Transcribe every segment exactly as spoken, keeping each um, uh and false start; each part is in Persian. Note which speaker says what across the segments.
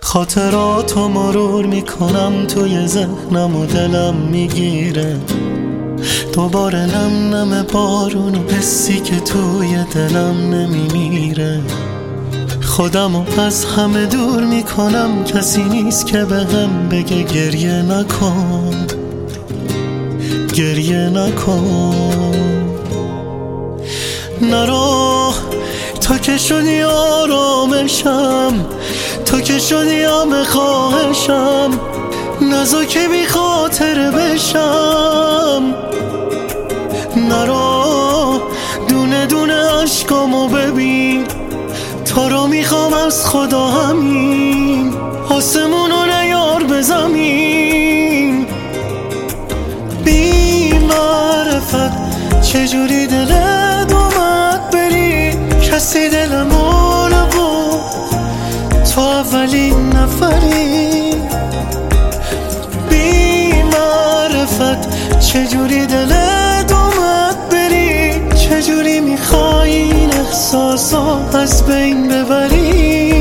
Speaker 1: خاطراتو مرور میکنم توی ذهنم و دلم میگیره دوباره نم نم بارون و حسی که توی دلم نمیمیره. خودم رو از همه دور میکنم، کسی نیست که به هم بگه گریه نکن گریه نکن. نرو تو که شدی آرامشم، تو که شدی همه خواهشم، نزا که بی خاطر بشم. نرو دونه دونه عشقامو ببین، تو رو میخوام از خدا همین، آسمونو نیار به زمین. بی معرفت چجوری دلت اومد بری، کسی دلمو نبود، تو اولین نفری. بی معرفت چجوری دلت اومد بری، چجوری میخوای این احساسا از بین ببری.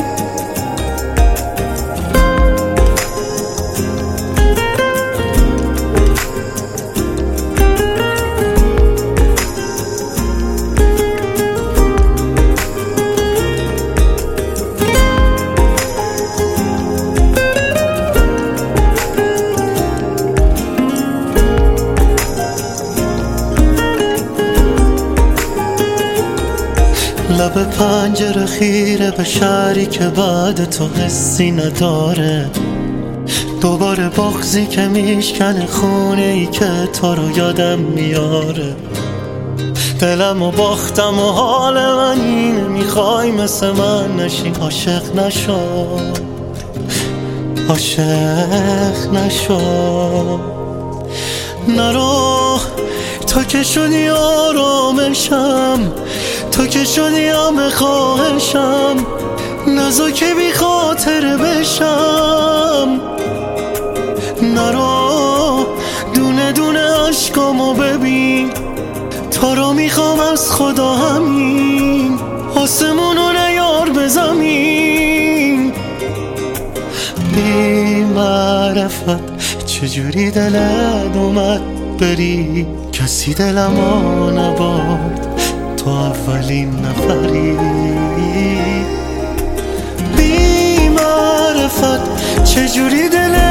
Speaker 1: لب پنجره خیره به شهری که بعد تو حسی نداره، دوباره بغضی که میشکنه خونه ای که تو رو یادم میاره. دلم و باختم و حال من اینه، میخوای مثل من نشی، عاشق نشو عاشق نشو. نرو تو که شدی آرامشم، تو که شدی همه خواهشم، نزا که بی خاطر بشم. نرو دونه دونه عشقامو ببین، تو رو میخوام از خدا همین، آسمونو نیار به زمین. بی معرفت چجوری دلت اومد بری، کسی دلمو نبرد، تو اولین نفری. بی معرفت چجوری دلت